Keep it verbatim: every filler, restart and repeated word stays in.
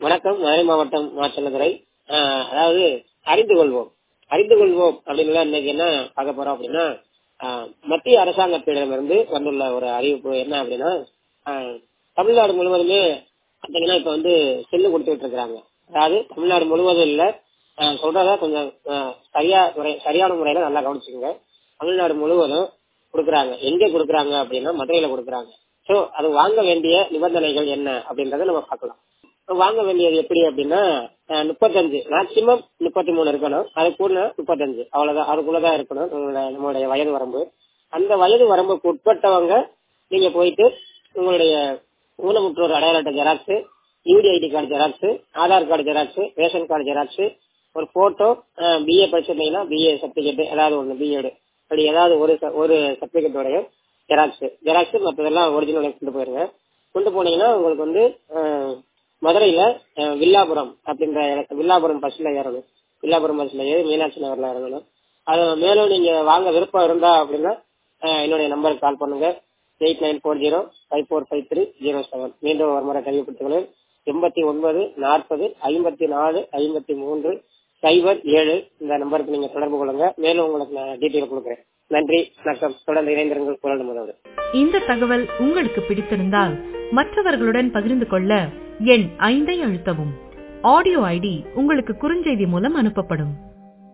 வணக்கம். மதுரை மாவட்டம் மாச்சல்லதுரை. ஆஹ் அதாவது அறிந்து கொள்வோம் அறிந்து கொள்வோம் அப்படின்னு இன்னைக்கு என்ன பார்க்க போறோம் அப்படின்னா, ஆஹ் மத்திய அரசாங்கத்திடமிருந்து வந்துள்ள ஒரு அறிவிப்பு என்ன அப்படின்னா, ஆஹ் தமிழ்நாடு முழுவதுமே பாத்தீங்கன்னா இப்ப வந்து செல்லு கொடுத்துட்டு இருக்கிறாங்க. அதாவது தமிழ்நாடு முழுவதும் இல்ல, ஆஹ் சொல்றதா கொஞ்சம் ஆஹ் சரியா முறை சரியான முறையில நல்லா கவனிச்சுக்கோங்க. தமிழ்நாடு முழுவதும் கொடுக்குறாங்க. எங்க கொடுக்குறாங்க அப்படின்னா மதுரையில கொடுக்குறாங்க. சோ அது வாங்க வேண்டிய நிபந்தனைகள் என்ன அப்படின்றத நம்ம பார்க்கலாம். வாங்க வேண்டியது எப்படி அப்படின்னா, முப்பத்தஞ்சு மேக்சிமம் முப்பத்தி மூணு இருக்கணும். அது கூட முப்பத்தஞ்சு அவ்வளவுதான், அதுக்குள்ளதான் இருக்கணும் உங்களோட- நம்மளுடைய வயது வரம்பு. அந்த வயது வரம்புக்கு உட்பட்டவங்க நீங்க போயிட்டு உங்களுடைய ஊனமுற்றோர் அடையாள அட்டை xerox, UD ID card xerox, Aadhaar card xerox, ration card xerox, ஒரு போட்டோ, பிஏ படிச்சிருந்தீங்கன்னா பிஏ சர்டிபிகேட் ஏதாவது ஒண்ணு, பிஎட் அப்படி ஏதாவது ஒரு ச- ஒரு சர்டிபிகேட்டோடைய ஜெராக்ஸ் ஜெராக்ஸ் மற்றதெல்லாம் ஒரிஜினல் கொண்டு போயிருங்க. கொண்டு போனீங்கன்னா உங்களுக்கு வந்து அஹ், மதுரையில அஹ், வில்லாபுரம் அப்படின்ற இடத்து- வில்லாபுரம் பஸ்ல ஏறணும். வில்லாபுரம் பஸ்ல ஏறி மீனாட்சி நகர்ல இறங்கணும். அது மேலும் நீங்க வாங்க விருப்பம் இருந்தா அப்படின்னா அஹ், என்னுடைய நம்பருக்கு கால் பண்ணுங்க. Eight nine four zero five four five three zero seven. மீண்டும் ஒரு முறை தெளிவுபடுத்துகிறேன். எண்பத்தி ஒன்பது நாற்பது ஐம்பத்தி நாலு ஐம்பத்தி மூன்று சைபர் ஏழு இந்த நம்பருக்கு நீங்க தொடர்பு கொள்ளுங்க. மேலும் உங்களுக்கு நான் டீட்டெயில் கொடுக்குறேன். நன்றி, வணக்கம். தொடர்ந்து இணைந்திருங்கள் குரல் முதல்வர். இந்த தகவல் உங்களுக்கு பிடித்திருந்தால் மற்றவர்களுடன் பகிர்ந்து கொள்ள எண் ஐந்தை அழுத்தவும். ஆடியோ ஐடி உங்களுக்கு குறுஞ்செய்தி மூலம் அனுப்பப்படும்.